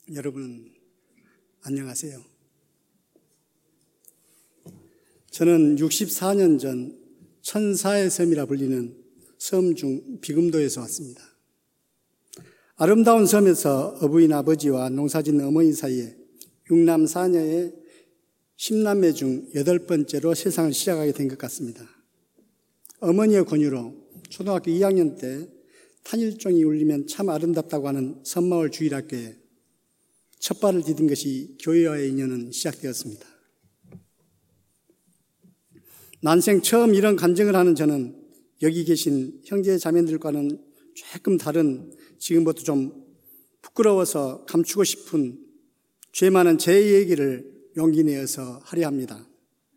여러분 안녕하세요. 저는 64년 전 천사의 섬이라 불리는 섬 중 비금도에서 왔습니다. 아름다운 섬에서 어부인 아버지와 농사짓는 어머니 사이에 6남 4녀의 10남매 중 8번째로 세상을 시작하게 된 것 같습니다. 어머니의 권유로 초등학교 2학년 때 탄일종이 울리면 참 아름답다고 하는 섬마을 주일학교에 첫 발을 디딘 것이 교회와의 인연은 시작되었습니다. 난생 처음 이런 간증을 하는 저는 여기 계신 형제 자매들과는 조금 다른, 지금부터 좀 부끄러워서 감추고 싶은 죄 많은 제 얘기를 용기 내어서 하려 합니다.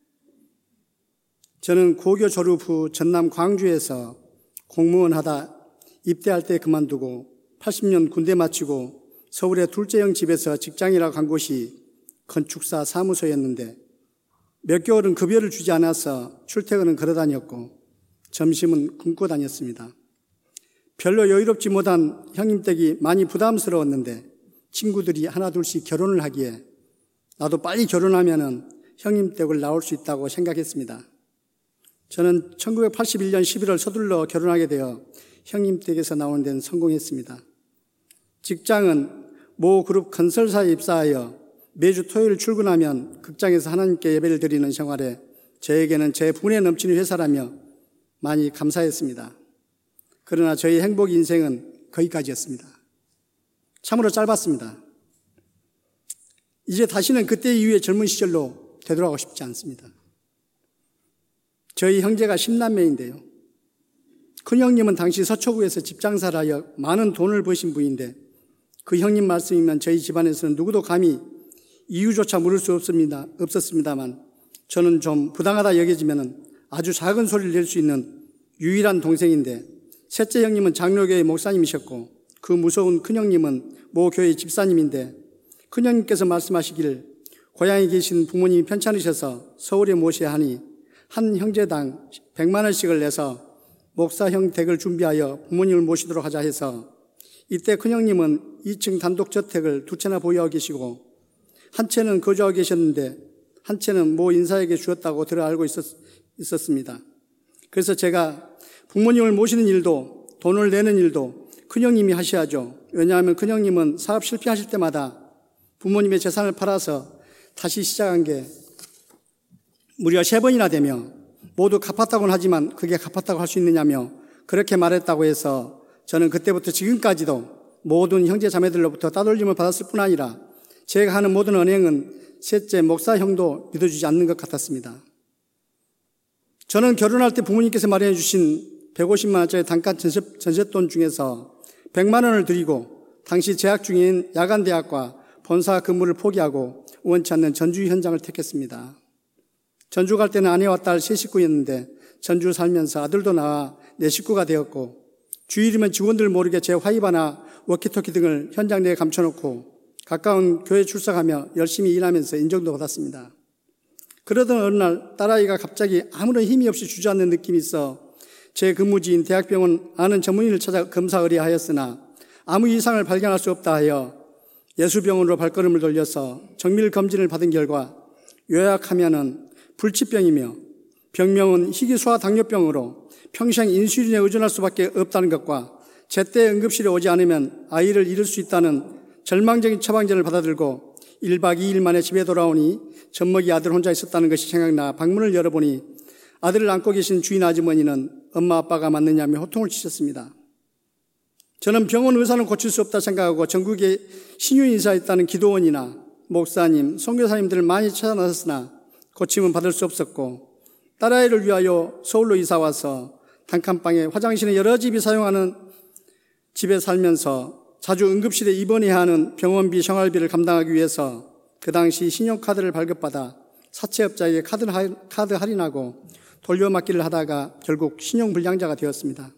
저는 고교 졸업 후 전남 광주에서 공무원 하다 입대할 때 그만두고 80년 군대 마치고 서울의 둘째 형 집에서 직장이라 간 곳이 건축사 사무소였는데 몇 개월은 급여를 주지 않아서 출퇴근은 걸어 다녔고 점심은 굶고 다녔습니다. 별로 여유롭지 못한 형님 댁이 많이 부담스러웠는데 친구들이 하나둘씩 결혼을 하기에 나도 빨리 결혼하면은 형님 댁을 나올 수 있다고 생각했습니다. 저는 1981년 11월 서둘러 결혼하게 되어 형님 댁에서 나오는 데는 성공했습니다. 직장은 모 그룹 건설사에 입사하여 매주 토요일 출근하면 극장에서 하나님께 예배를 드리는 생활에 저에게는 제 분에 넘치는 회사라며 많이 감사했습니다. 그러나 저희 행복 인생은 거기까지였습니다. 참으로 짧았습니다. 이제 다시는 그때 이후의 젊은 시절로 되돌아가고 싶지 않습니다. 저희 형제가 10남매인데요. 큰형님은 당시 서초구에서 집장사를 하여 많은 돈을 버신 분인데 그 형님 말씀이면 저희 집안에서는 누구도 감히 이유조차 물을 수 없었습니다만 저는 좀 부당하다 여겨지면 아주 작은 소리를 낼 수 있는 유일한 동생인데 셋째 형님은 장로교회 목사님이셨고 그 무서운 큰형님은 모 교회 집사님인데 큰형님께서 말씀하시길 고향에 계신 부모님이 편찮으셔서 서울에 모셔야 하니 한 형제당 100만 원씩을 내서 목사형 댁을 준비하여 부모님을 모시도록 하자 해서 이때 큰형님은 2층 단독저택을 2채나 보유하고 계시고 한 채는 거주하고 계셨는데 한 채는 모 인사에게 주었다고 들어 알고 있었습니다. 그래서 제가 부모님을 모시는 일도 돈을 내는 일도 큰형님이 하셔야죠. 왜냐하면 큰형님은 사업 실패하실 때마다 부모님의 재산을 팔아서 다시 시작한 게 무려 3번이나 되며 모두 갚았다고는 하지만 그게 갚았다고 할 수 있느냐며 그렇게 말했다고 해서 저는 그때부터 지금까지도 모든 형제 자매들로부터 따돌림을 받았을 뿐 아니라 제가 하는 모든 은행은 셋째 목사형도 믿어주지 않는 것 같았습니다. 저는 결혼할 때 부모님께서 마련해 주신 150만 원짜리 단가 전세돈 중에서 100만 원을 드리고 당시 재학 중인 야간대학과 본사 근무를 포기하고 원치 않는 전주 현장을 택했습니다. 전주 갈 때는 아내와 딸 세 식구였는데 전주 살면서 아들도 낳아 네 식구가 되었고 주일이면 직원들 모르게 제 화이바나 워키토키 등을 현장 내에 감춰놓고 가까운 교회 출석하며 열심히 일하면서 인정도 받았습니다. 그러던 어느 날 딸아이가 갑자기 아무런 힘이 없이 주저앉는 느낌이 있어 제 근무지인 대학병원 아는 전문의를 찾아 검사 의뢰하였으나 아무 이상을 발견할 수 없다 하여 예수병원으로 발걸음을 돌려서 정밀 검진을 받은 결과 요약하면은 불치병이며 병명은 희귀소아 당뇨병으로 평생 인슐린에 의존할 수밖에 없다는 것과 제때 응급실에 오지 않으면 아이를 잃을 수 있다는 절망적인 처방전을 받아들고 1박 2일 만에 집에 돌아오니 젖먹이 아들 혼자 있었다는 것이 생각나 방문을 열어보니 아들을 안고 계신 주인 아주머니는 엄마 아빠가 맞느냐며 호통을 치셨습니다. 저는 병원 의사는 고칠 수 없다 생각하고 전국에 신유인사 있다는 기도원이나 목사님, 선교사님들을 많이 찾아나섰으나 고침은 받을 수 없었고 딸아이를 위하여 서울로 이사와서 단칸방에 화장실은 여러 집이 사용하는 집에 살면서 자주 응급실에 입원해야 하는 병원비, 생활비를 감당하기 위해서 그 당시 신용카드를 발급받아 사채업자에게 카드 할인하고 돌려막기를 하다가 결국 신용불량자가 되었습니다.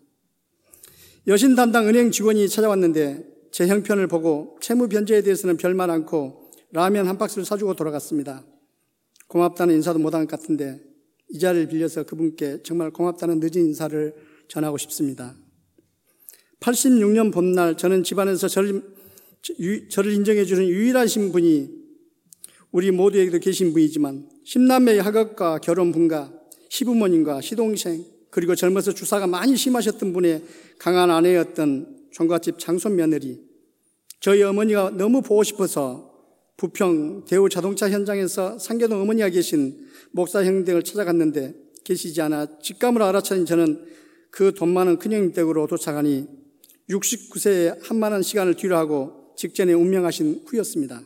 여신 담당 은행 직원이 찾아왔는데 제 형편을 보고 채무 변제에 대해서는 별말 않고 라면 한 박스를 사주고 돌아갔습니다. 고맙다는 인사도 못한 것 같은데 이 자리를 빌려서 그분께 정말 고맙다는 늦은 인사를 전하고 싶습니다. 86년 봄날 저는 집안에서 저를 인정해 주는 유일하신 분이 우리 모두에게도 계신 분이지만 10남매의 하객과 결혼 분가, 시부모님과 시동생, 그리고 젊어서 주사가 많이 심하셨던 분의 강한 아내였던 종갓집 장손 며느리, 저희 어머니가 너무 보고 싶어서 부평 대우 자동차 현장에서 상계동 어머니가 계신 목사 형님 댁을 찾아갔는데 계시지 않아 직감으로 알아차린 저는 그 돈 많은 큰형님 댁으로 도착하니 69세에 한많은 시간을 뒤로 하고 직전에 운명하신 후였습니다.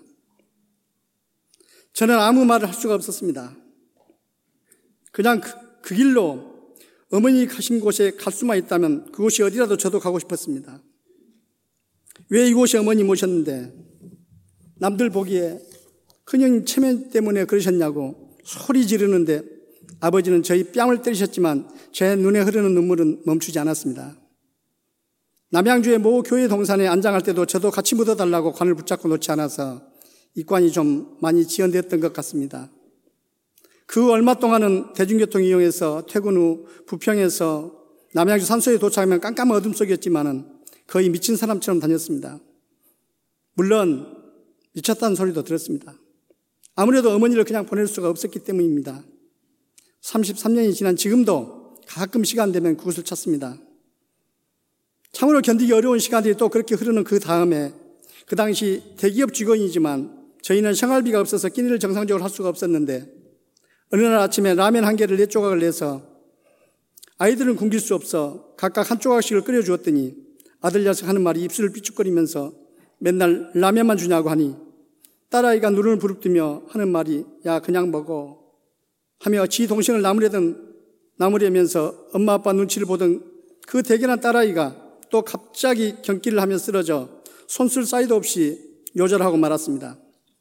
저는 아무 말을 할 수가 없었습니다. 그냥 그 길로 어머니 가신 곳에 갈 수만 있다면 그곳이 어디라도 저도 가고 싶었습니다. 왜 이곳이 어머니 모셨는데 남들 보기에 큰형님 체면 때문에 그러셨냐고 소리 지르는데 아버지는 저희 뺨을 때리셨지만 제 눈에 흐르는 눈물은 멈추지 않았습니다. 남양주의 모 교회 동산에 안장할 때도 저도 같이 묻어달라고 관을 붙잡고 놓지 않아서 이 관이 좀 많이 지연되었던 것 같습니다. 그 얼마 동안은 대중교통 이용해서 퇴근 후 부평에서 남양주 산소에 도착하면 깜깜한 어둠 속이었지만은 거의 미친 사람처럼 다녔습니다. 물론 미쳤다는 소리도 들었습니다. 아무래도 어머니를 그냥 보낼 수가 없었기 때문입니다. 33년이 지난 지금도 가끔 시간 되면 그곳을 찾습니다. 참으로 견디기 어려운 시간들이 또 그렇게 흐르는 그 다음에 그 당시 대기업 직원이지만 저희는 생활비가 없어서 끼니를 정상적으로 할 수가 없었는데 어느 날 아침에 라면 한 개를 4조각을 내서 아이들은 굶길 수 없어 각각 한 조각씩을 끓여주었더니 아들 녀석 하는 말이 입술을 삐죽거리면서 맨날 라면만 주냐고 하니 딸아이가 눈을 부릅뜨며 하는 말이 야 그냥 먹어 하며 지 동생을 나무려면서 엄마 아빠 눈치를 보던 그 대견한 딸아이가 또 갑자기 경기를 하며 쓰러져 손쓸 사이도 없이 요절하고 말았습니다.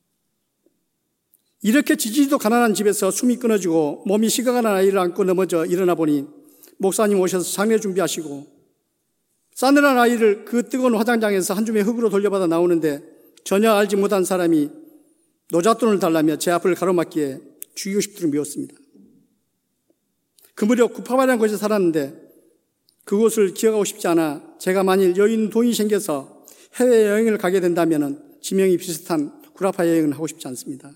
이렇게 지지리도 가난한 집에서 숨이 끊어지고 몸이 식어가는 아이를 안고 넘어져 일어나 보니 목사님 오셔서 장례 준비하시고 싸늘한 아이를 그 뜨거운 화장장에서 한 줌의 흙으로 돌려받아 나오는데 전혀 알지 못한 사람이 노잣돈을 달라며 제 앞을 가로막기에 죽이고 싶도록 미웠습니다. 그 무렵 구파발이라는 곳에 살았는데 그곳을 기억하고 싶지 않아 제가 만일 여유 돈이 생겨서 해외여행을 가게 된다면 지명이 비슷한 구라파 여행을 하고 싶지 않습니다.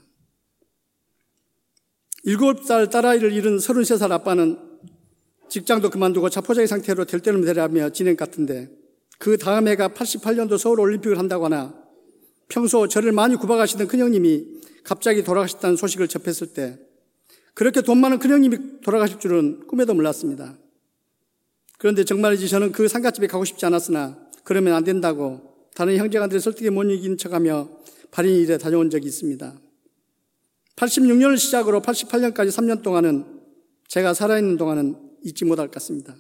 7살 딸아이를 잃은 33살 아빠는 직장도 그만두고 자포자기 상태로 될 때는 되라며 진행 같은데 그 다음 해가 88년도 서울 올림픽을 한다고 하나 평소 저를 많이 구박하시던 큰형님이 갑자기 돌아가셨다는 소식을 접했을 때 그렇게 돈 많은 큰형님이 돌아가실 줄은 꿈에도 몰랐습니다. 그런데 정말이지 저는 그 상갓집에 가고 싶지 않았으나 그러면 안 된다고 다른 형제간들의 설득에 못 이긴 척하며 발인일에 다녀온 적이 있습니다. 86년을 시작으로 88년까지 3년 동안은 제가 살아있는 동안은 잊지 못할 것 같습니다.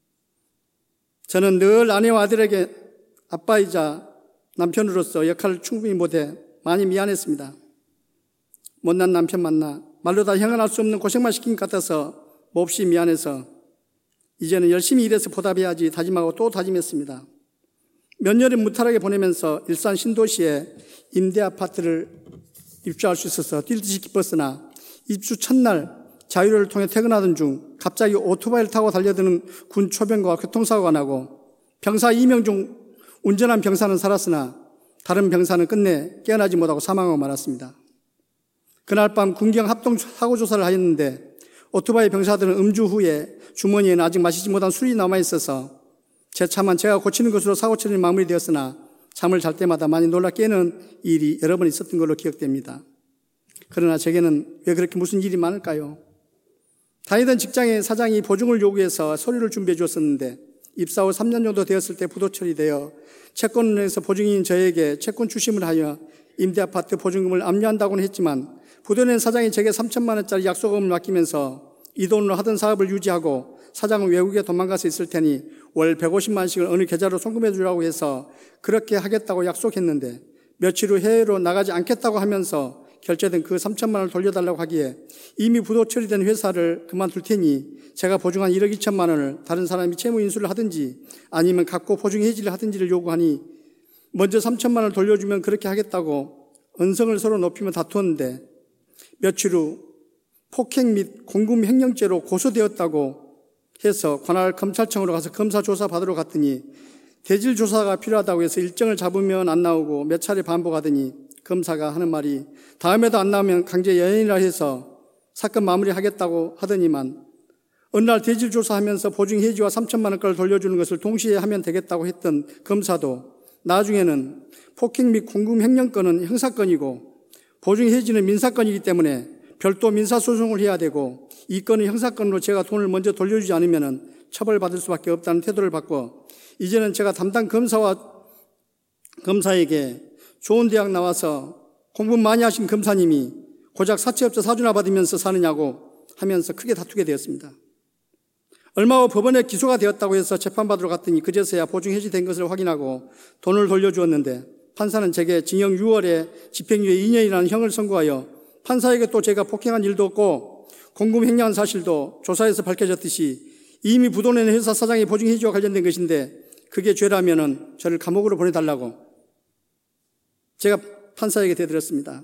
저는 늘 아내와 아들에게 아빠이자 남편으로서 역할을 충분히 못해 많이 미안했습니다. 못난 남편 만나 말로 다 형언할 수 없는 고생만 시킨 것 같아서 몹시 미안해서 이제는 열심히 일해서 보답해야지 다짐하고 또 다짐했습니다. 몇 년을 무탈하게 보내면서 일산 신도시에 임대 아파트를 입주할 수 있어서 뛸 듯이 기뻤으나 입주 첫날 자유를 통해 퇴근하던 중 갑자기 오토바이를 타고 달려드는 군 초병과 교통사고가 나고 병사 2명 중 운전한 병사는 살았으나 다른 병사는 끝내 깨어나지 못하고 사망하고 말았습니다. 그날 밤 군경 합동 사고조사를 하였는데 오토바이 병사들은 음주 후에 주머니에는 아직 마시지 못한 술이 남아있어서 제 차만 제가 고치는 것으로 사고 처리는 마무리되었으나 잠을 잘 때마다 많이 놀라 깨는 일이 여러 번 있었던 걸로 기억됩니다. 그러나 제게는 왜 그렇게 무슨 일이 많을까요? 다니던 직장의 사장이 보증을 요구해서 서류를 준비해 주었었는데 입사 후 3년 정도 되었을 때 부도 처리되어 채권은행에서 보증인 저에게 채권 추심을 하여 임대아파트 보증금을 압류한다고는 했지만 부도낸 사장이 제게 3천만 원짜리 약속금을 맡기면서 이 돈으로 하던 사업을 유지하고 사장은 외국에 도망가서 있을 테니 월 150만 원씩을 어느 계좌로 송금해 주라고 해서 그렇게 하겠다고 약속했는데 며칠 후 해외로 나가지 않겠다고 하면서 결제된 그 3천만 원을 돌려달라고 하기에 이미 부도 처리된 회사를 그만둘 테니 제가 보증한 1억 2천만 원을 다른 사람이 채무 인수를 하든지 아니면 갖고 보증 해지를 하든지를 요구하니 먼저 3천만 원을 돌려주면 그렇게 하겠다고 언성을 서로 높이며 다투었는데 며칠 후 폭행 및 공금 횡령죄로 고소되었다고 해서 관할 검찰청으로 가서 검사 조사 받으러 갔더니 대질 조사가 필요하다고 해서 일정을 잡으면 안 나오고 몇 차례 반복하더니 검사가 하는 말이 다음에도 안 나오면 강제 연행이라 해서 사건 마무리하겠다고 하더니만 어느 날 대질 조사하면서 보증 해지와 3천만 원가를 돌려주는 것을 동시에 하면 되겠다고 했던 검사도 나중에는 폭행 및 공금 횡령건은 형사건이고 보증 해지는 민사건이기 때문에 별도 민사소송을 해야 되고 이 건은 형사건으로 제가 돈을 먼저 돌려주지 않으면 처벌받을 수밖에 없다는 태도를 바꿔 이제는 제가 담당 검사에게 좋은 대학 나와서 공부 많이 하신 검사님이 고작 사채업자 사주나 받으면서 사느냐고 하면서 크게 다투게 되었습니다. 얼마 후 법원에 기소가 되었다고 해서 재판받으러 갔더니 그제서야 보증 해지된 것을 확인하고 돈을 돌려주었는데 판사는 제게 징역 6월에 집행유예 2년이라는 형을 선고하여 판사에게 또 제가 폭행한 일도 없고 공금 횡령한 사실도 조사에서 밝혀졌듯이 이미 부도낸 회사 사장의 보증 해지와 관련된 것인데 그게 죄라면은 저를 감옥으로 보내달라고 제가 판사에게 대들었습니다.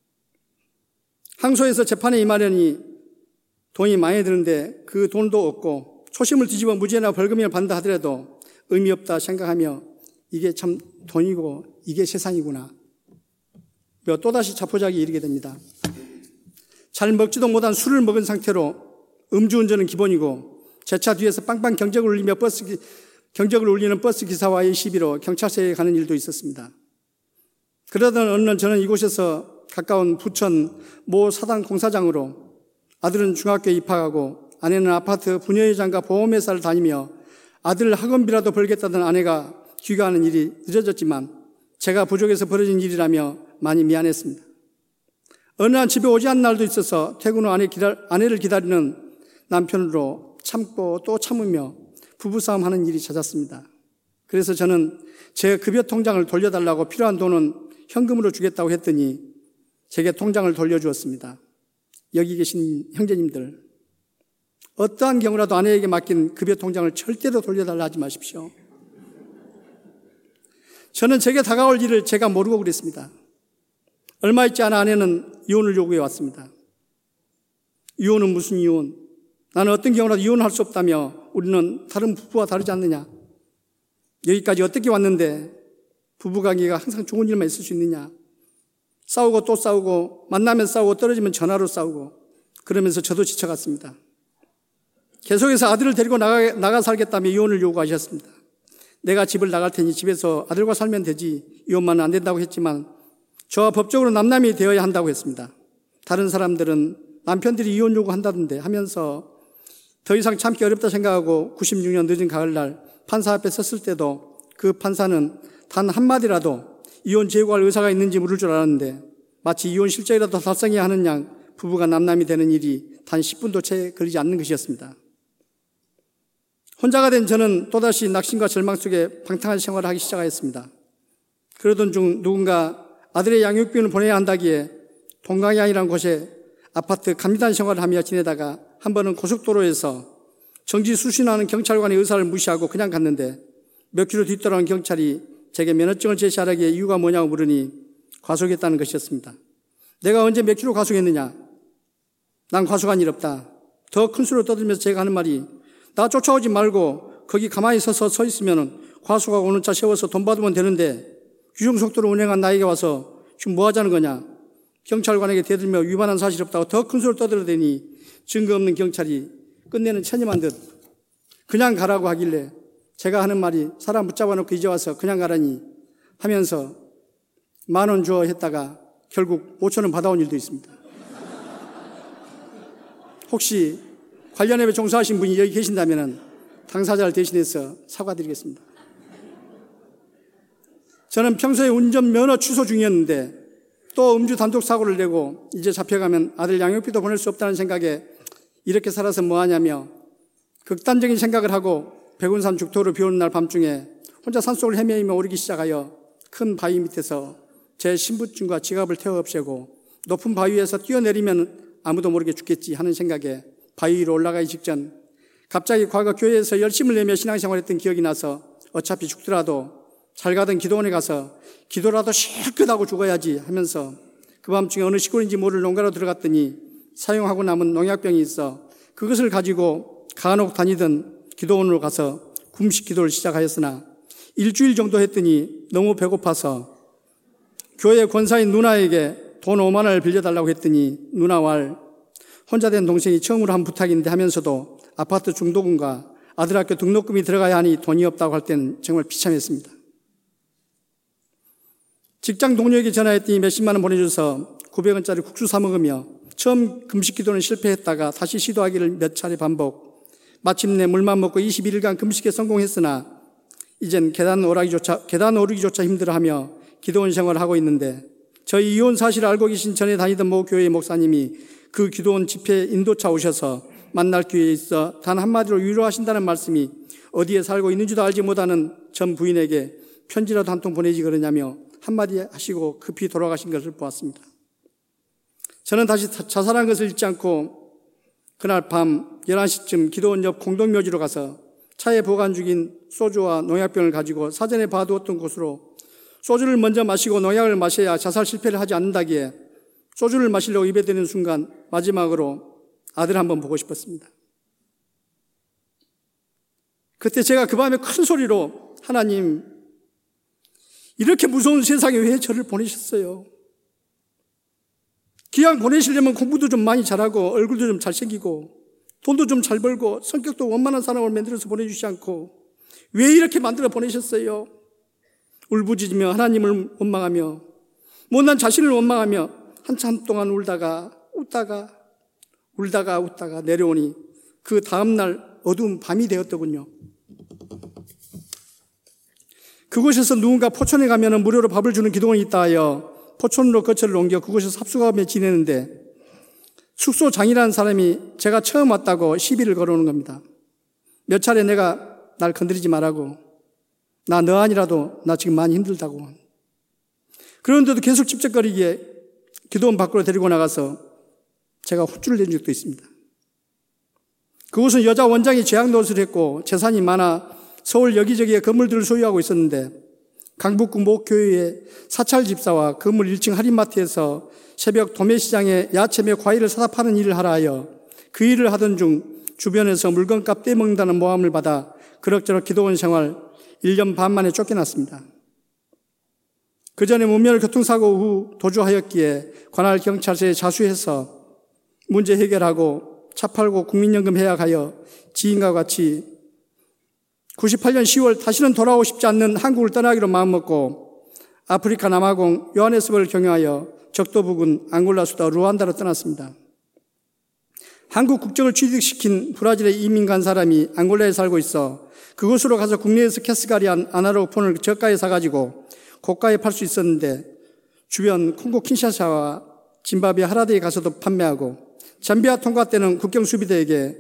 항소해서 재판에 임하려니 돈이 많이 드는데 그 돈도 없고 초심을 뒤집어 무죄나 벌금이나 받는다 하더라도 의미 없다 생각하며 이게 참 돈이고 이게 세상이구나. 또다시 자포자기에 이르게 됩니다. 잘 먹지도 못한 술을 먹은 상태로 음주운전은 기본이고 제 차 뒤에서 빵빵 경적을 울리는 버스 기사와의 시비로 경찰서에 가는 일도 있었습니다. 그러던 어느 날 저는 이곳에서 가까운 부천 모 사당 공사장으로 아들은 중학교에 입학하고 아내는 아파트 분여회장과 보험회사를 다니며 아들 학원비라도 벌겠다던 아내가 귀가하는 일이 늦어졌지만 제가 부족해서 벌어진 일이라며 많이 미안했습니다. 어느 날 집에 오지 않는 날도 있어서 퇴근 후 아내를 기다리는 남편으로 참고 또 참으며 부부싸움하는 일이 잦았습니다. 그래서 저는 제 급여 통장을 돌려달라고 필요한 돈은 현금으로 주겠다고 했더니 제게 통장을 돌려주었습니다. 여기 계신 형제님들, 어떠한 경우라도 아내에게 맡긴 급여 통장을 절대로 돌려달라 하지 마십시오. 저는 제게 다가올 일을 제가 모르고 그랬습니다. 얼마 있지 않아 아내는 이혼을 요구해 왔습니다. 이혼은 무슨 이혼? 나는 어떤 경우라도 이혼할 수 없다며 우리는 다른 부부와 다르지 않느냐? 여기까지 어떻게 왔는데 부부관계가 항상 좋은 일만 있을 수 있느냐? 싸우고 또 싸우고 만나면 싸우고 떨어지면 전화로 싸우고 그러면서 저도 지쳐갔습니다. 계속해서 아들을 데리고 나가 살겠다며 이혼을 요구하셨습니다. 내가 집을 나갈 테니 집에서 아들과 살면 되지 이혼만은 안 된다고 했지만 저와 법적으로 남남이 되어야 한다고 했습니다. 다른 사람들은 남편들이 이혼 요구한다던데 하면서 더 이상 참기 어렵다 생각하고 96년 늦은 가을날 판사 앞에 섰을 때도 그 판사는 단 한마디라도 이혼 제고할 의사가 있는지 물을 줄 알았는데 마치 이혼 실적이라도 달성해야 하는 양 부부가 남남이 되는 일이 단 10분도 채 걸리지 않는 것이었습니다. 혼자가 된 저는 또다시 낙심과 절망 속에 방탕한 생활을 하기 시작하였습니다. 그러던 중 누군가 아들의 양육비를 보내야 한다기에 동강양이라는 곳에 아파트 감리단 생활을 하며 지내다가 한 번은 고속도로에서 정지 수신하는 경찰관의 의사를 무시하고 그냥 갔는데 몇 킬로 뒤돌아온 경찰이 제게 면허증을 제시하라기에 이유가 뭐냐고 물으니 과속했다는 것이었습니다. 내가 언제 몇 킬로 과속했느냐? 난 과속한 일 없다. 더 큰 소리로 떠들면서 제가 하는 말이 나 쫓아오지 말고 거기 가만히 서 있으면 과속하고 오는 차 세워서 돈 받으면 되는데 규정속도로 운행한 나에게 와서 지금 뭐 하자는 거냐? 경찰관에게 대들며 위반한 사실 없다고 더 큰 소리를 떠들어대니 증거 없는 경찰이 끝내는 체념한 듯 그냥 가라고 하길래 제가 하는 말이 사람 붙잡아 놓고 이제 와서 그냥 가라니 하면서 10,000원 줘 했다가 결국 5,000원 받아온 일도 있습니다. 혹시 관련업에 종사하신 분이 여기 계신다면 당사자를 대신해서 사과드리겠습니다. 저는 평소에 운전면허 취소 중이었는데 또 음주 단독 사고를 내고 이제 잡혀가면 아들 양육비도 보낼 수 없다는 생각에 이렇게 살아서 뭐하냐며 극단적인 생각을 하고 백운산 죽도로 비오는 날 밤중에 혼자 산속을 헤매이며 오르기 시작하여 큰 바위 밑에서 제 신분증과 지갑을 태워 없애고 높은 바위에서 뛰어내리면 아무도 모르게 죽겠지 하는 생각에 바위 위로 올라가기 직전 갑자기 과거 교회에서 열심을 내며 신앙생활했던 기억이 나서 어차피 죽더라도 잘 가던 기도원에 가서 기도라도 실컷 하고 죽어야지 하면서 그 밤중에 어느 시골인지 모를 농가로 들어갔더니 사용하고 남은 농약병이 있어 그것을 가지고 간혹 다니던 기도원으로 가서 금식 기도를 시작하였으나 일주일 정도 했더니 너무 배고파서 교회 권사인 누나에게 돈 5만 원을 빌려달라고 했더니 누나 왈 혼자 된 동생이 처음으로 한 부탁인데 하면서도 아파트 중도금과 아들 학교 등록금이 들어가야 하니 돈이 없다고 할 때는 정말 비참했습니다. 직장 동료에게 전화했더니 몇십만 원 보내줘서 900원짜리 국수 사 먹으며 처음 금식 기도는 실패했다가 다시 시도하기를 몇 차례 반복. 마침내 물만 먹고 21일간 금식에 성공했으나 이젠 계단 오르기조차 힘들어하며 기도원 생활을 하고 있는데 저희 이혼 사실을 알고 계신 전에 다니던 모 교회의 목사님이 그 기도원 집회 인도차 오셔서 만날 기회에 있어 단 한마디로 위로하신다는 말씀이 어디에 살고 있는지도 알지 못하는 전 부인에게 편지라도 한 통 보내지 그러냐며 한마디 하시고 급히 돌아가신 것을 보았습니다. 저는 다시 자살한 것을 잊지 않고 그날 밤 11시쯤 기도원 옆 공동묘지로 가서 차에 보관 중인 소주와 농약병을 가지고 사전에 봐두었던 곳으로 소주를 먼저 마시고 농약을 마셔야 자살 실패를 하지 않는다기에 소주를 마시려고 입에 대는 순간 마지막으로 아들 한번 보고 싶었습니다. 그때 제가 그 밤에 큰 소리로 하나님, 이렇게 무서운 세상에 왜 저를 보내셨어요? 기왕 보내시려면 공부도 좀 많이 잘하고 얼굴도 좀 잘생기고 돈도 좀 잘 벌고 성격도 원만한 사람을 만들어서 보내주지 않고 왜 이렇게 만들어 보내셨어요? 울부짖으며 하나님을 원망하며 못난 자신을 원망하며 한참 동안 울다가 내려오니 그 다음날 어두운 밤이 되었더군요. 그곳에서 누군가 포천에 가면 무료로 밥을 주는 기도원이 있다 하여 포천으로 거처를 옮겨 그곳에서 합숙하며 지내는데 숙소장이라는 사람이 제가 처음 왔다고 시비를 걸어오는 겁니다. 몇 차례 내가 날 건드리지 말라고, 나 너 아니라도 나 지금 많이 힘들다고. 그런데도 계속 찝쩍거리기에 기도원 밖으로 데리고 나가서 제가 호출을 낸 적도 있습니다. 그곳은 여자 원장이 죄악 노릇을 했고 재산이 많아 서울 여기저기에 건물들을 소유하고 있었는데 강북구 목교회의 사찰 집사와 건물 1층 할인마트에서 새벽 도매시장에 야채며 과일을 사다 파는 일을 하라 하여 그 일을 하던 중 주변에서 물건값 떼먹는다는 모함을 받아 그럭저럭 기도원 생활 1년 반 만에 쫓겨났습니다. 그 전에 무면허 교통사고 후 도주하였기에 관할 경찰서에 자수해서 문제 해결하고 차 팔고 국민연금 해약하여 지인과 같이 98년 10월 다시는 돌아오고 싶지 않는 한국을 떠나기로 마음먹고 아프리카 남아공 요하네스버그를 경유하여 적도 부근 앙골라 수도 루안다로 떠났습니다. 한국 국적을 취득시킨 브라질의 이민 간 사람이 앙골라에 살고 있어 그곳으로 가서 국내에서 캐스가리안 아날로그 폰을 저가에 사가지고 고가에 팔 수 있었는데 주변 콩고 킨샤사와 짐바브웨 하라데에 가서도 판매하고 잠비아 통과 때는 국경 수비대에게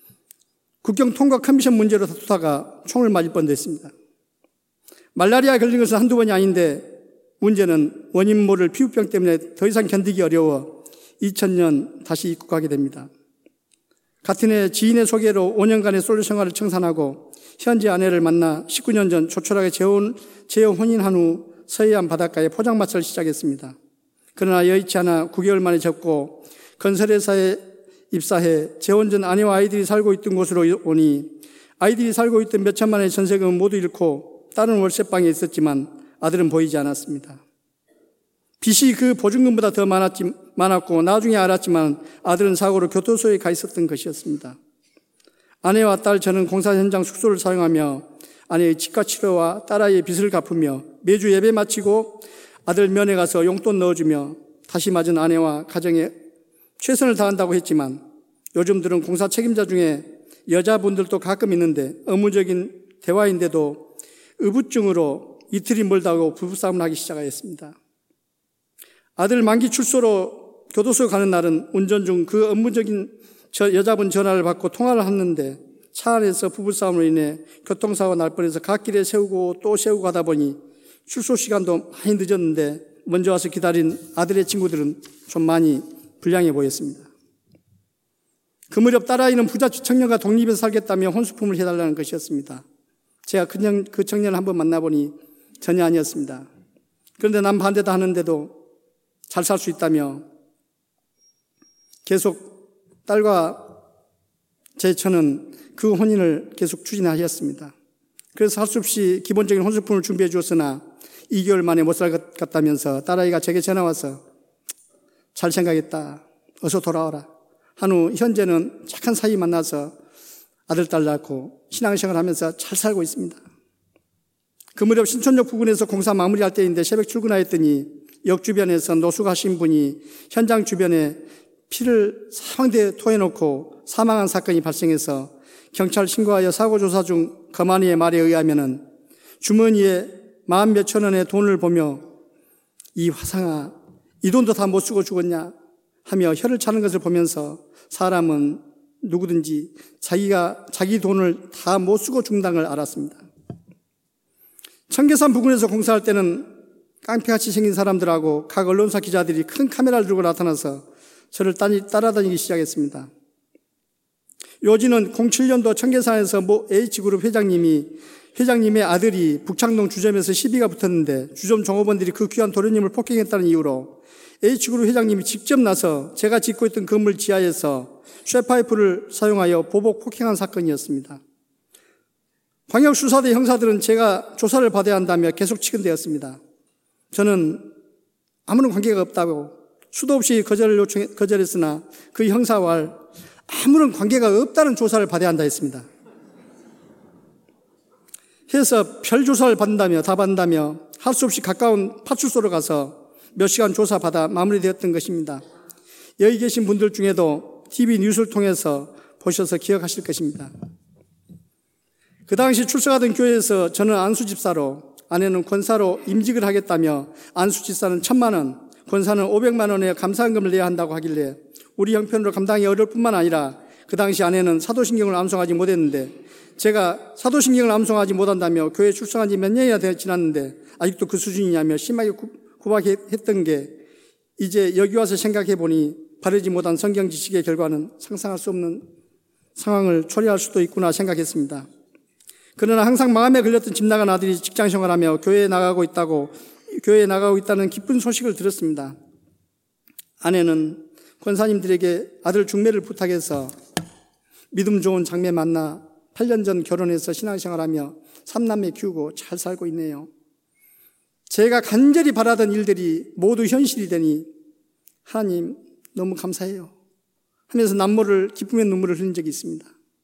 국경 통과 커미션 문제로 다투다가 총을 맞을 뻔도 했습니다. 말라리아에 걸린 것은 한두 번이 아닌데 문제는 원인 모를 피부병 때문에 더 이상 견디기 어려워 2000년 다시 입국하게 됩니다. 같은 해 지인의 소개로 5년간의 솔로 생활을 청산하고 현재 아내를 만나 19년 전 조촐하게 재혼인한 후 서해안 바닷가에 포장마차를 시작했습니다. 그러나 여의치 않아 9개월 만에 접고 건설회사에 입사해 재혼 전 아내와 아이들이 살고 있던 곳으로 오니 아이들이 살고 있던 몇 천만 원의 전세금은 모두 잃고 딸은 월세방에 있었지만 아들은 보이지 않았습니다. 빚이 그 보증금보다 더 많았고 나중에 알았지만 아들은 사고로 교도소에 가 있었던 것이었습니다. 아내와 딸 저는 공사 현장 숙소를 사용하며 아내의 치과 치료와 딸아이의 빚을 갚으며 매주 예배 마치고 아들 면회 가서 용돈 넣어주며 다시 맞은 아내와 가정에 최선을 다한다고 했지만 요즘 들은 공사 책임자 중에 여자분들도 가끔 있는데 의무적인 대화인데도 의부증으로 이틀이 멀다고 부부싸움을 하기 시작하였습니다. 아들 만기 출소로 교도소 가는 날은 운전 중 그 업무적인 여자분 전화를 받고 통화를 했는데 차 안에서 부부싸움으로 인해 교통사고 날 뻔해서 갓길에 세우고 또 세우고 하다 보니 출소 시간도 많이 늦었는데 먼저 와서 기다린 아들의 친구들은 좀 많이 불량해 보였습니다. 그 무렵 딸아이는 부자 청년과 독립해서 살겠다며 혼수품을 해달라는 것이었습니다. 제가 그 청년을 한번 만나보니 전혀 아니었습니다. 그런데 난 반대도 하는데도 잘 살 수 있다며 계속 딸과 제 처는 그 혼인을 계속 추진하였습니다. 그래서 할 수 없이 기본적인 혼수품을 준비해 주었으나 2개월 만에 못 살 것 같다면서 딸아이가 제게 전화와서 잘 생각했다. 어서 돌아와라. 한 후 현재는 착한 사이 만나서 아들, 딸 낳고 신앙생활 하면서 잘 살고 있습니다. 그 무렵 신촌역 부근에서 공사 마무리할 때인데 새벽 출근하였더니 역 주변에서 노숙하신 분이 현장 주변에 피를 사방대에 토해놓고 사망한 사건이 발생해서 경찰 신고하여 사고조사 중 거만이의 말에 의하면은 주머니에 10,000몇천 원의 돈을 보며 이 화상아, 이 돈도 다 못 쓰고 죽었냐 하며 혀를 차는 것을 보면서 사람은 누구든지 자기 돈을 다 못 쓰고 죽는다는 걸 알았습니다. 청계산 부근에서 공사할 때는 깡패같이 생긴 사람들하고 각 언론사 기자들이 큰 카메라를 들고 나타나서 저를 따라다니기 시작했습니다. 요지는 07년도 청계산에서 모 H그룹 회장님의 아들이 북창동 주점에서 시비가 붙었는데 주점 종업원들이 그 귀한 도련님을 폭행했다는 이유로 H그룹 회장님이 직접 나서 제가 짓고 있던 건물 지하에서 쇠파이프를 사용하여 보복 폭행한 사건이었습니다. 광역수사대 형사들은 제가 조사를 받아야 한다며 계속 치근대었습니다. 저는 아무런 관계가 없다고 수도 없이 거절했으나 그 형사와 아무런 관계가 없다는 조사를 받아야 한다 했습니다. 해서 별 조사를 다 받는다며 할 수 없이 가까운 파출소로 가서 몇 시간 조사받아 마무리되었던 것입니다. 여기 계신 분들 중에도 TV 뉴스를 통해서 보셔서 기억하실 것입니다. 그 당시 출석하던 교회에서 저는 안수집사로, 아내는 권사로 임직을 하겠다며 안수집사는 1,000만 원, 권사는 500만 원의 감사금을 내야 한다고 하길래 우리 형편으로 감당이 어려울 뿐만 아니라 그 당시 아내는 사도신경을 암송하지 못했는데 제가 사도신경을 암송하지 못한다며 교회에 출석한 지 몇 년이나 지났는데 아직도 그 수준이냐며 심하게 구박했던 게 이제 여기 와서 생각해 보니 바르지 못한 성경 지식의 결과는 상상할 수 없는 상황을 초래할 수도 있구나 생각했습니다. 그러나 항상 마음에 걸렸던 집 나간 아들이 직장 생활하며 교회에 나가고 있다는 기쁜 소식을 들었습니다. 아내는 권사님들에게 아들 중매를 부탁해서 믿음 좋은 장매 만나 8년 전 결혼해서 신앙생활하며 3남매 키우고 잘 살고 있네요. 제가 간절히 바라던 일들이 모두 현실이 되니 하나님 너무 감사해요 하면서 남모를 기쁨의 눈물을 흘린 적이 있습니다.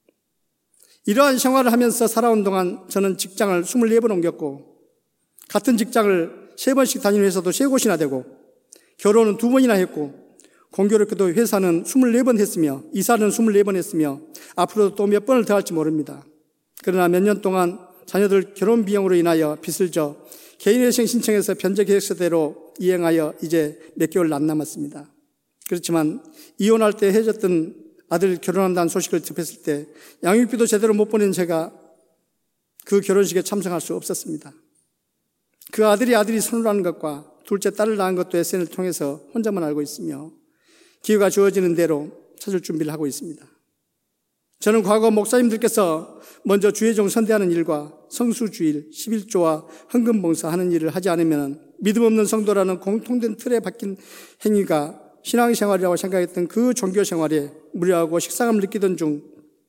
이러한 생활을 하면서 살아온 동안 저는 직장을 24번 옮겼고 같은 직장을 3번씩 다니는 회사도 3곳이나 되고 결혼은 2번이나 했고 공교롭게도 회사는 24번 했으며 이사는 24번 했으며 앞으로도 또 몇 번을 더 할지 모릅니다. 그러나 몇 년 동안 자녀들 결혼 비용으로 인하여 빚을 져 개인회생 신청해서 변제 계획서대로 이행하여 이제 몇 개월 안 남았습니다. 그렇지만 이혼할 때 헤어졌던 아들 결혼한다는 소식을 접했을 때 양육비도 제대로 못 보낸 제가 그 결혼식에 참석할 수 없었습니다. 그 아들이 손을 하는 것과 둘째 딸을 낳은 것도 SNS를 통해서 혼자만 알고 있으며 기회가 주어지는 대로 찾을 준비를 하고 있습니다. 저는 과거 목사님들께서 먼저 주의종 선대하는 일과 성수주일, 11조와 헌금봉사하는 일을 하지 않으면 믿음 없는 성도라는 공통된 틀에 박힌 행위가 신앙생활이라고 생각했던 그 종교생활에 무료하고 식상함을 느끼던 중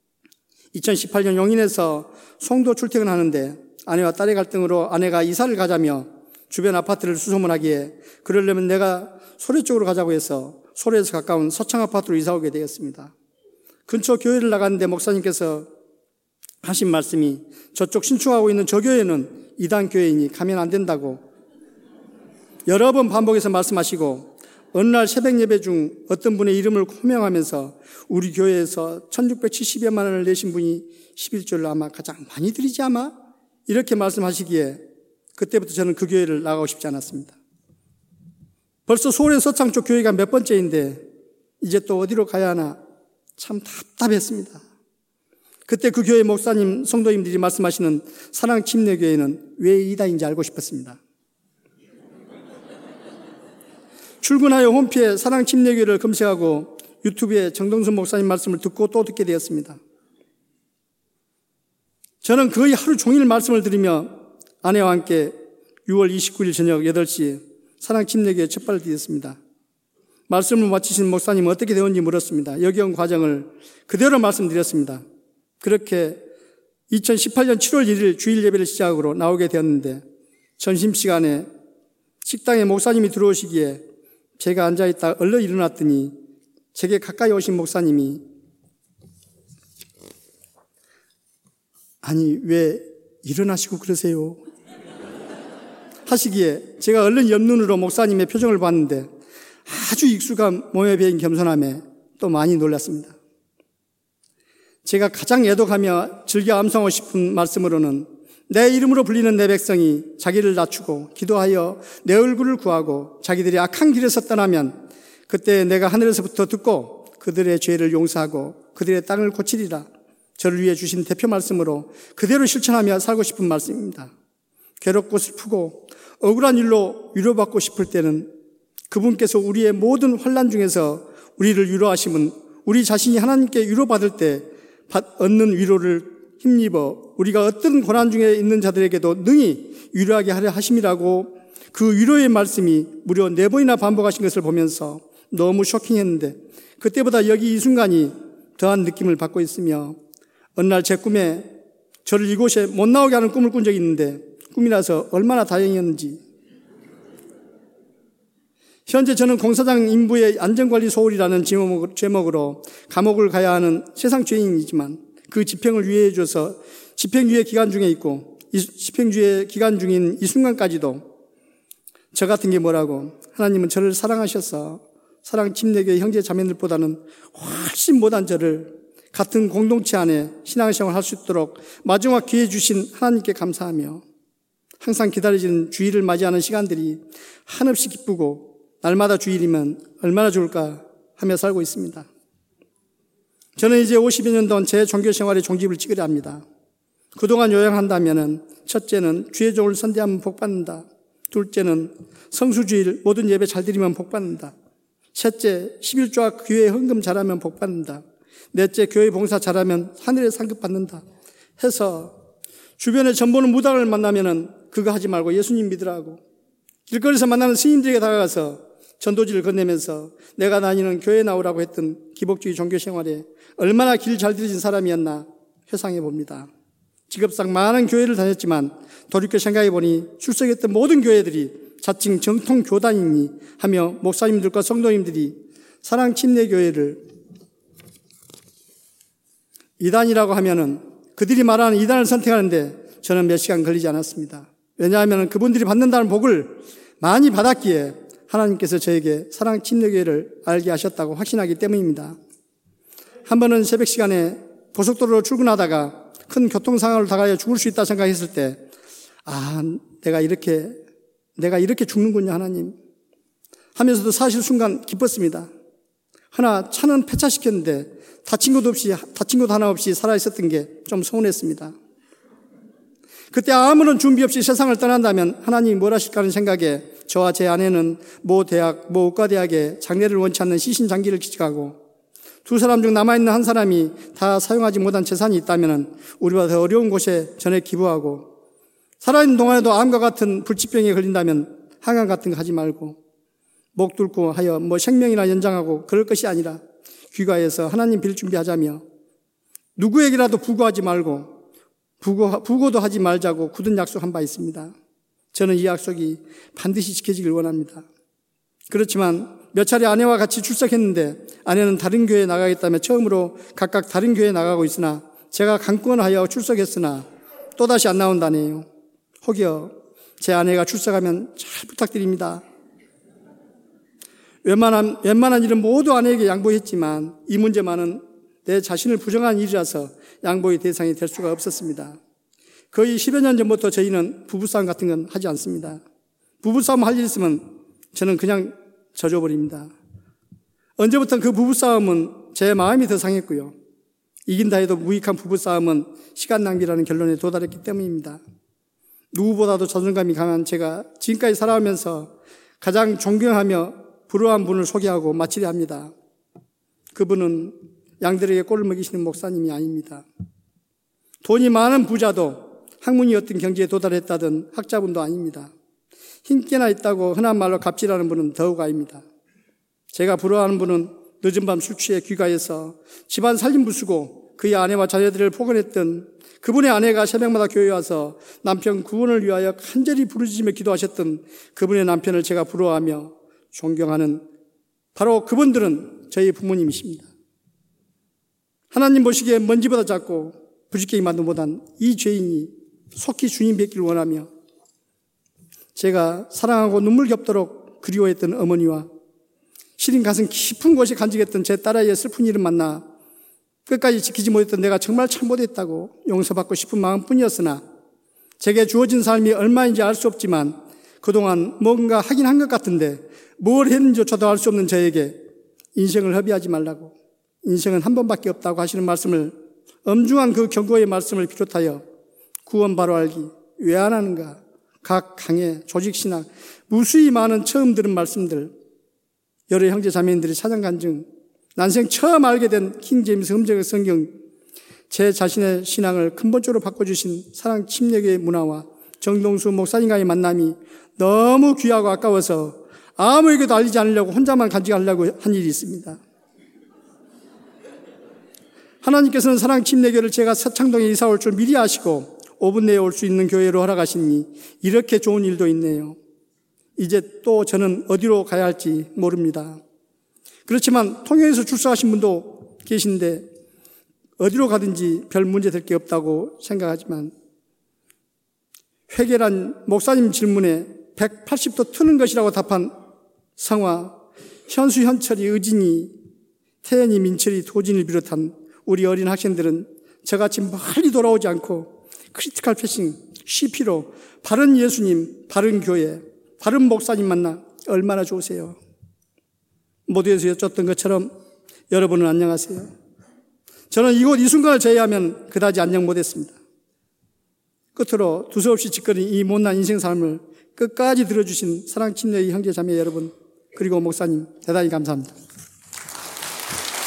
2018년 용인에서 송도 출퇴근하는데 아내와 딸의 갈등으로 아내가 이사를 가자며 주변 아파트를 수소문하기에 그러려면 내가 소래 쪽으로 가자고 해서 소래에서 가까운 서창 아파트로 이사 오게 되었습니다. 근처 교회를 나갔는데 목사님께서 하신 말씀이 저쪽 신축하고 있는 저 교회는 이단 교회이니 가면 안 된다고 여러 번 반복해서 말씀하시고 어느 날 새벽 예배 중 어떤 분의 이름을 호명하면서 우리 교회에서 1670여만 원을 내신 분이 11조를 아마 가장 많이 드리지 아마? 이렇게 말씀하시기에 그때부터 저는 그 교회를 나가고 싶지 않았습니다. 벌써 서울의 서창 쪽 교회가 몇 번째인데 이제 또 어디로 가야 하나 참 답답했습니다. 그때 그 교회 목사님, 성도님들이 말씀하시는 사랑침례교회는 왜 이단인지 알고 싶었습니다. 출근하여 홈피에 사랑침례교회를 검색하고 유튜브에 정동순 목사님 말씀을 듣고 또 듣게 되었습니다. 저는 거의 하루 종일 말씀을 들으며 아내와 함께 6월 29일 저녁 8시 사랑침례교회에 첫 발을 디뎠습니다. 말씀을 마치신 목사님은 어떻게 되었는지 물었습니다. 여기 온 과정을 그대로 말씀드렸습니다. 그렇게 2018년 7월 1일 주일 예배를 시작으로 나오게 되었는데 점심시간에 식당에 목사님이 들어오시기에 제가 앉아있다 얼른 일어났더니 제게 가까이 오신 목사님이 아니 왜 일어나시고 그러세요? 하시기에 제가 얼른 옆눈으로 목사님의 표정을 봤는데 아주 익숙한 몸에 배인 겸손함에 또 많이 놀랐습니다. 제가 가장 애독하며 즐겨 암송하고 싶은 말씀으로는 내 이름으로 불리는 내 백성이 자기를 낮추고 기도하여 내 얼굴을 구하고 자기들이 악한 길에서 떠나면 그때 내가 하늘에서부터 듣고 그들의 죄를 용서하고 그들의 땅을 고치리라. 저를 위해 주신 대표 말씀으로 그대로 실천하며 살고 싶은 말씀입니다. 괴롭고 슬프고 억울한 일로 위로받고 싶을 때는 그분께서 우리의 모든 환난 중에서 우리를 위로하심은 우리 자신이 하나님께 위로받을 때 얻는 위로를 힘입어 우리가 어떤 고난 중에 있는 자들에게도 능히 위로하게 하려 하심이라고 그 위로의 말씀이 무려 4번이나 반복하신 것을 보면서 너무 쇼킹했는데 그때보다 여기 이 순간이 더한 느낌을 받고 있으며 어느 날 제 꿈에 저를 이곳에 못 나오게 하는 꿈을 꾼 적이 있는데 꿈이라서 얼마나 다행이었는지 현재 저는 공사장 인부의 안전관리 소홀이라는 제목으로 감옥을 가야 하는 세상 죄인이지만 그 집행을 위해 줘서 집행유예 기간 중에 있고 이 집행유예 기간 중인 이 순간까지도 저 같은 게 뭐라고 하나님은 저를 사랑하셔서 사랑 침례교회 형제 자매들보다는 훨씬 못한 저를 같은 공동체 안에 신앙생활을 할 수 있도록 마지막 기회 주신 하나님께 감사하며 항상 기다려지는 주일을 맞이하는 시간들이 한없이 기쁘고 날마다 주일이면 얼마나 좋을까 하며 살고 있습니다. 저는 이제 50여 년 동안 제 종교생활의 종집을 찍으려 합니다. 그동안 요약한다면 첫째는 주의 종을 선대하면 복받는다. 둘째는 성수주일 모든 예배 잘 드리면 복받는다. 셋째 11조와 교회 헌금 잘하면 복받는다. 넷째 교회 봉사 잘하면 하늘에 상급 받는다 해서 주변에 전보는 무당을 만나면은 그거 하지 말고 예수님 믿으라고 길거리에서 만나는 스님들에게 다가가서 전도지를 건네면서 내가 다니는 교회 나오라고 했던 기복주의 종교 생활에 얼마나 길 잘 들여진 사람이었나 회상해 봅니다. 직업상 많은 교회를 다녔지만 돌이켜 생각해 보니 출석했던 모든 교회들이 자칭 정통 교단이니 하며 목사님들과 성도님들이 사랑 침례교회를 이단이라고 하면은 그들이 말하는 이단을 선택하는데 저는 몇 시간 걸리지 않았습니다. 왜냐하면 그분들이 받는다는 복을 많이 받았기에 하나님께서 저에게 사랑 침례교회를 알게 하셨다고 확신하기 때문입니다. 한 번은 새벽 시간에 고속도로로 출근하다가 큰 교통상황을 당하여 죽을 수 있다 생각했을 때 내가 이렇게 죽는군요 하나님 하면서도 사실 순간 기뻤습니다. 하나 차는 폐차시켰는데 다친 것도 하나 없이 살아있었던 게 좀 서운했습니다. 그때 아무런 준비 없이 세상을 떠난다면 하나님이 뭘 하실까 하는 생각에 저와 제 아내는 모 의과대학에 장례를 원치 않는 시신장기를 기증하고 두 사람 중 남아있는 한 사람이 다 사용하지 못한 재산이 있다면 우리보다 더 어려운 곳에 전해 기부하고 살아있는 동안에도 암과 같은 불치병에 걸린다면 항암 같은 거 하지 말고 목 뚫고 하여 생명이나 연장하고 그럴 것이 아니라 귀가해서 하나님 빌 준비하자며 누구에게라도 부고하지 말고 부고도 하지 말자고 굳은 약속한 바 있습니다. 저는 이 약속이 반드시 지켜지길 원합니다. 그렇지만 몇 차례 아내와 같이 출석했는데 아내는 다른 교회에 나가겠다며 처음으로 각각 다른 교회에 나가고 있으나 제가 강권하여 출석했으나 또다시 안 나온다네요. 혹여 제 아내가 출석하면 잘 부탁드립니다. 웬만한 일은 모두 아내에게 양보했지만 이 문제만은 내 자신을 부정한 일이라서 양보의 대상이 될 수가 없었습니다. 거의 10여 년 전부터 저희는 부부싸움 같은 건 하지 않습니다. 부부싸움 할 일 있으면 저는 그냥 져줘버립니다. 언제부터 그 부부싸움은 제 마음이 더 상했고요. 이긴다 해도 무익한 부부싸움은 시간 낭비라는 결론에 도달했기 때문입니다. 누구보다도 자존감이 강한 제가 지금까지 살아오면서 가장 존경하며 부러워한 분을 소개하고 마치려 합니다. 그분은 양들에게 꼴을 먹이시는 목사님이 아닙니다. 돈이 많은 부자도 학문이 어떤 경지에 도달했다던 학자분도 아닙니다. 힘께나 있다고 흔한 말로 갑질하는 분은 더욱 아닙니다. 제가 부러워하는 분은 늦은 밤 술 취해 귀가해서 집안 살림 부수고 그의 아내와 자녀들을 포근했던 그분의 아내가 새벽마다 교회에 와서 남편 구원을 위하여 간절히 부르짖으며 기도하셨던 그분의 남편을 제가 부러워하며 존경하는 바로 그분들은 저희 부모님이십니다. 하나님 보시기에 먼지보다 작고 부지깽이 만도 못한 이 죄인이 속히 주님 뵙기를 원하며 제가 사랑하고 눈물 겹도록 그리워했던 어머니와 시린 가슴 깊은 곳에 간직했던 제 딸아이의 슬픈 일을 만나 끝까지 지키지 못했던 내가 정말 잘못했다고 용서받고 싶은 마음뿐이었으나 제게 주어진 삶이 얼마인지 알 수 없지만 그동안 뭔가 하긴 한 것 같은데 뭘 했는지조차도 알 수 없는 저에게 인생을 허비하지 말라고, 인생은 한 번밖에 없다고 하시는 말씀을, 엄중한 그 경고의 말씀을 비롯하여 구원 바로 알기, 왜 안 하는가, 각 강의, 조직신학, 무수히 많은 처음 들은 말씀들, 여러 형제 자매님들이 사정간증, 난생 처음 알게 된 킹제임스 음절의 성경, 제 자신의 신앙을 근본적으로 바꿔주신 사랑 침례교의 문화와 정동수 목사님과의 만남이 너무 귀하고 아까워서 아무에게도 알리지 않으려고 혼자만 간직하려고 한 일이 있습니다. 하나님께서는 사랑 침례교를 제가 서창동에 이사 올 줄 미리 아시고 5분 내에 올 수 있는 교회로 허락하시니 이렇게 좋은 일도 있네요. 이제 또 저는 어디로 가야 할지 모릅니다. 그렇지만 통영에서 출석하신 분도 계신데 어디로 가든지 별 문제 될 게 없다고 생각하지만 회개란 목사님 질문에 180도 트는 것이라고 답한 성화, 현수, 현철이, 의진이, 태연이, 민철이, 도진을 비롯한 우리 어린 학생들은 저같이 멀리 돌아오지 않고 크리티컬 패싱, CP로 바른 예수님, 바른 교회, 바른 목사님 만나 얼마나 좋으세요. 모두에서 여쭙던 것처럼 여러분은 안녕하세요. 저는 이곳 이 순간을 제외하면 그다지 안녕 못했습니다. 끝으로 두서없이 짓거린 이 못난 인생 삶을 끝까지 들어주신 사랑 침례의 형제 자매 여러분, 그리고 목사님 대단히 감사합니다.